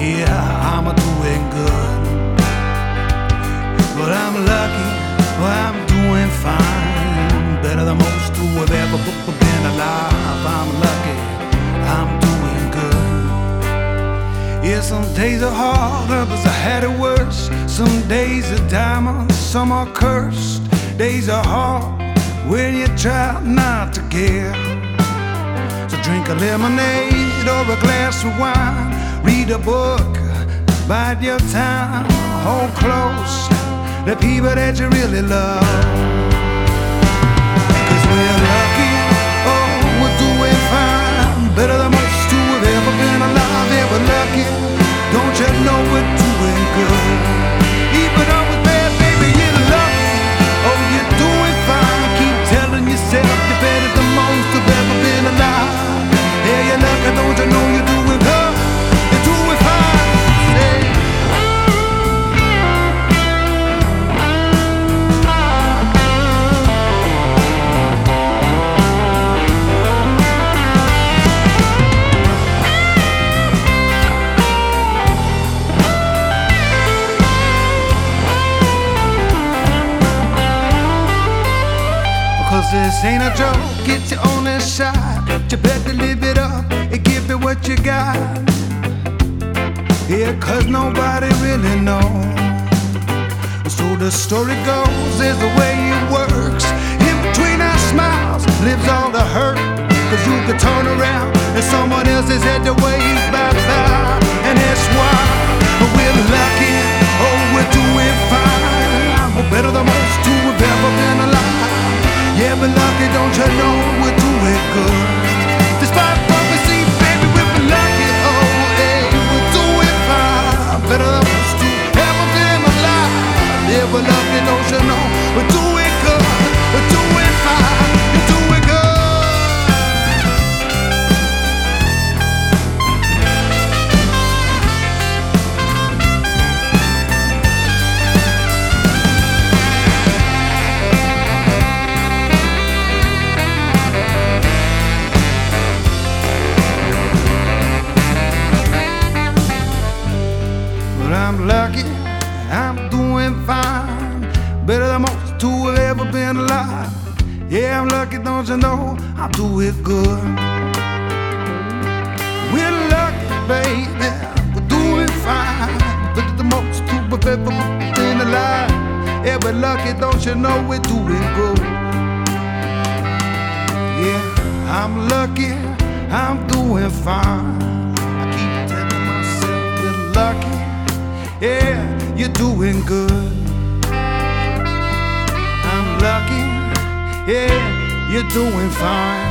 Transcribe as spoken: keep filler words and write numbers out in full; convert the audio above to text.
Yeah, I'm doing good. But I'm lucky, well, I'm doing fine. Better than most who have ever been alive. I'm lucky, I'm doing good. Yeah, some days are hard, others I had it worse. Some days are diamonds, some are cursed. Days are hard when you try not to care. So drink a lemonade or a glass of wine. Read a book, bide your time. Hold close the people that you really love. Cause we're lucky, oh, we're doing fine. Better than most who have ever been alive. Yeah, we're lucky, don't you know we're doing good. Even though it's bad, baby, you're lucky. Oh, you're doing fine. Keep telling yourself you're better than most who've ever been alive. Yeah, you're lucky, don't you know you're doing good. You're doing fine. Say. Cause this ain't a joke, get your own shot. You better live it up and give it what you got. Yeah, cause nobody really knows. So the story goes, there's the way it works. In between our smiles lives all the hurt. Cause you could turn around and someone else has had to wave bye-bye. And that's why we're lucky, oh, we're doing fine. We're better than most who have ever been alive. Yeah, but lucky, don't you know we're doing good. Despite prophecy, baby, we're lucky. Oh, hey, we're doing fine. Better than most who ever been alive. Yeah, but lucky, don't you know we're doing good. We're doing fine. You're doing good. I'm lucky, I'm doing fine. Better than most who have ever been alive. Yeah, I'm lucky, don't you know I do it good. We're lucky, baby, we're doing fine. Better than most who have ever been alive. Yeah, but lucky, don't you know we're doing good. Yeah, I'm lucky, I'm doing fine. I keep telling myself we're lucky. Yeah, you're doing good. I'm lucky. Yeah, you're doing fine.